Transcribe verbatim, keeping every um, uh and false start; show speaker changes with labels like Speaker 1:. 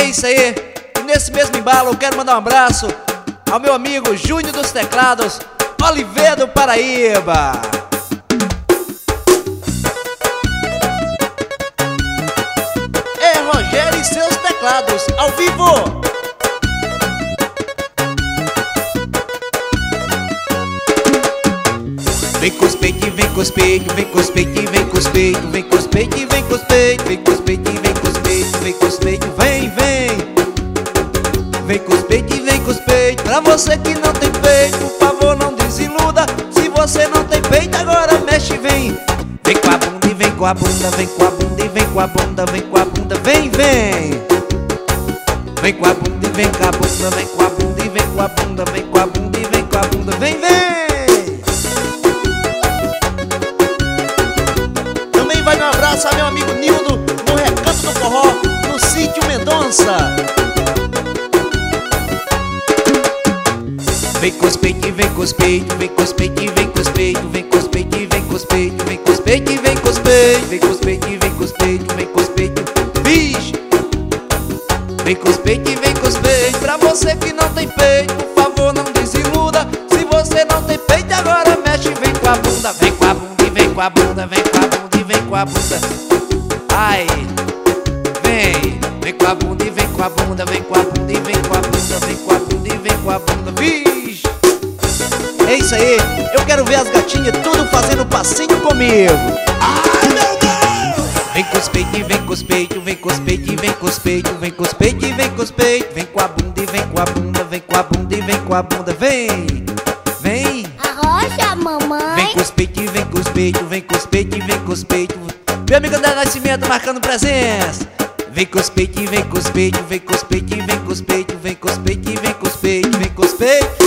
Speaker 1: É isso aí. E nesse mesmo embalo eu quero mandar um abraço ao meu amigo Júnior dos Teclados, Oliveira do Paraíba. É Rogério e seus teclados, ao vivo. Vem com os peitos, vem com os peitos, vem com os peitos, vem com os peitos, vem com os peitos, vem com os peitos, vem com os peitos, vem com os peitos, vem com os peitos, vem, vem. Vem com os peitos, vem com os peitos. Pra você que não tem peito, por favor não desiluda. Se você não tem peito, agora mexe, vem. Vem com a bunda e vem com a bunda, vem com a bunda e vem com a bunda, vem com a bunda, vem, vem. Vem com a bunda e vem com a bunda, vem com a bunda e vem com a bunda, vem com a bunda e vem com a bunda, vem, vem. Também vai meu abraço a meu amigo Nildo no Recanto do Forró, no Sítio Mendonça. Vem com os peitos, vem com os peitos, vem com os peitos, vem com os peitos, vem com os peitos, vem com os peitos, vem com os peitos, vem com os peitos, vem com os peitos, vem com os peitos, vem com os peitos, bicho. Vem com os peitos, vem com os peitos. Pra você que não tem peito, por favor não desiluda. Se você não tem peito, agora mexe, vem com a bunda, vem com a bunda e vem com a bunda, vem com a bunda e vem com a bunda. Ai, vem, vem com a bunda e vem com a bunda, vem com a bunda e vem com a bunda, vem com a bunda e vem com a bunda, bicho. É isso aí, eu quero ver as gatinhas tudo fazendo passinho comigo. Ai, meu Deus! Vem com os peitos, vem com os peitos, vem com os peitos, vem com os peitos, vem com os peitos, vem com os peitos, vem com a bunda e vem com a bunda, vem com a bunda e vem com a bunda, vem, vem.
Speaker 2: Arrocha, mamãe.
Speaker 1: Vem com os peitos, vem com os peitos, vem com os peitos, vem com os peitos. Meu amigo André Nascimento marcando presença. Vem com os peitos, vem com os peitos, vem com os peitos, vem com os peitos, vem com os peitos, vem com os peitos, vem com os peitos.